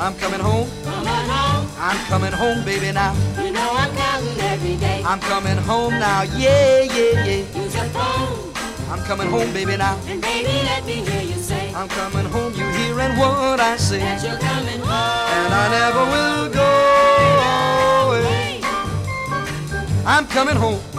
I'm coming home. Coming home. I'm coming home, baby, now. You know I'm counting every day. I'm coming home now, yeah, yeah, yeah. Use your phone. I'm coming home, baby, now. And baby, let me hear you say. I'm coming home, you hearing what I say. That you're coming home. And I never will go away. I'm coming home.